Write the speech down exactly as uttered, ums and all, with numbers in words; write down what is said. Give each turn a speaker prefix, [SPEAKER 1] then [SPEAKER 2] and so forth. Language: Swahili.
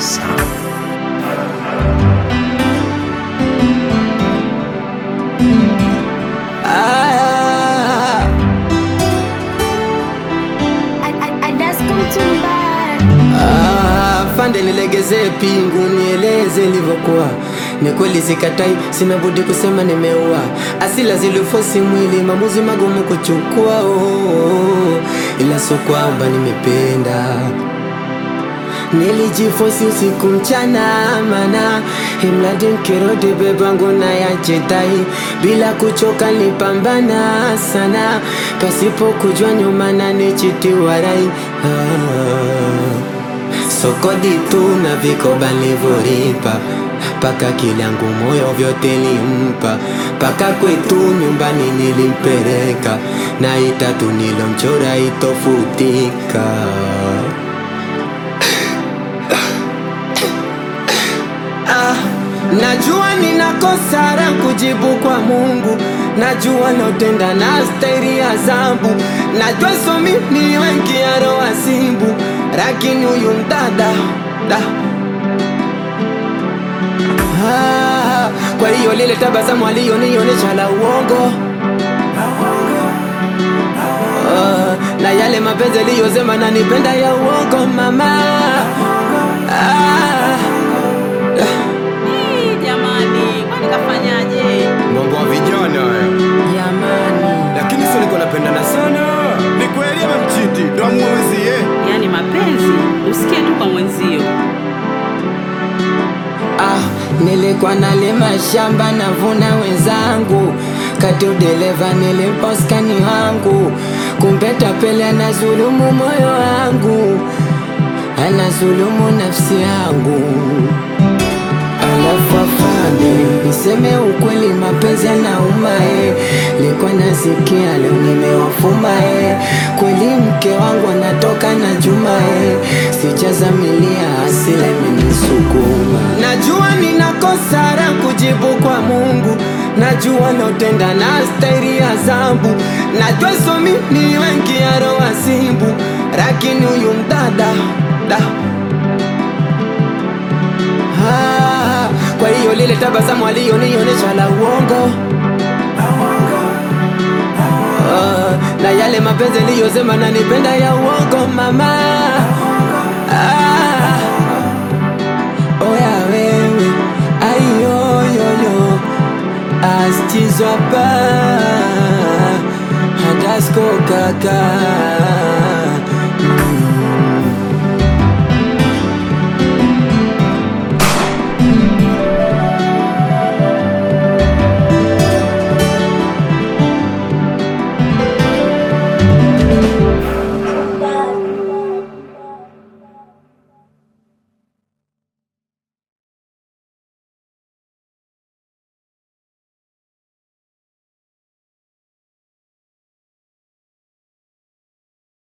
[SPEAKER 1] Fande nilegeze pingu nieleze livyokuwa. Ni kweli sikatai, sina budi kusema nimeua. Asila zilifosi mwili, maamuzi magumu kuchukua oh, oh. Ila so kwamba nimependa, nilijifosi usiku mchana mana imradi nkirudi bebangu na yachetai. Bila kuchoka nipambana sana, pasipo kujua nyuma na nichitiwarai ah. Sokodi tu na vikoba nilivyolipa, paka kilangu moyo vyote nilimpa. Paka kwetu nyumbani nilimpeleka, na itatu nilomchora itofutika. Ah, najua ninakosa la kujibu kwa Mungu, najua nautenda na stairi ya zambu, najua so mimi wengi ya roho simbu, lakini huyu mdada da. Ah, kwa hiyo lile tabasamu aliyonionyesha la uongo ah, na yale mapenzi aliyosema nanipenda ya uongo mama ah.
[SPEAKER 2] Jamani, kwani kafanyaje?
[SPEAKER 3] Mambo ya vijana
[SPEAKER 1] Jamani,
[SPEAKER 3] lakini sio niko napendana sana. Ni kweli amemchiti ndo mwenzie.
[SPEAKER 2] Yaani mapenzi usikie tu kwa mwenzio.
[SPEAKER 1] ah, nilikuwa nalima shamba navuna wenzangu, kati udereva niliposkani wangu, kumbe tapeli anazulumu moyo wangu, anazulumu nafsi yangu. Alafu afande, niseme ukweli mapenzi yanauma eh. Likuwa nasikia leo nimewafuma eh. Kweli mke wangu anatoka na Juma eh. Sijazamilia hasira imenisukuma. Najua ninakosa la kujibu kwa Mungu, najua nautenda na stairi ya zambu, najua so mimi wengi ya roho simbu, lakini huyu mdada da. Ah, kwa hiyo lile tabasamu aliyonionyesha la uongo ah, na yale mapenzi aliyosema nanipenda ya uongo mama ah, oya wewe ayoyoyo astizwa pa hadasko kaka.